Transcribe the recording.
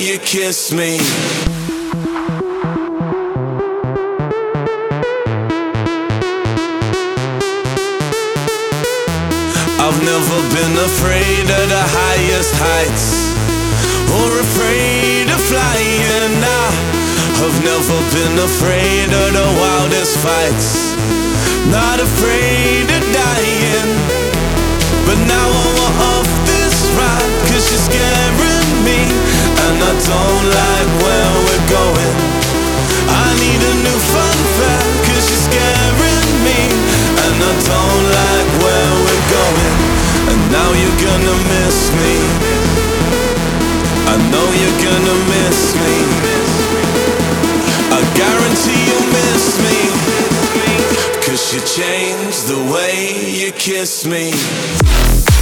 you kiss me. I've never been afraid of the highest heights, or afraid of flying. I've never been afraid of the wildest fights, not afraid of dying. But now I'm off this ride, 'cause you're scaring me, and I don't like where we're going. I need a new fun fact, 'cause you're scaring me, and I don't like where we're going. And now you're gonna miss me, I know you're gonna miss me. I guarantee you'll miss me, 'cause you changed the way you kiss me.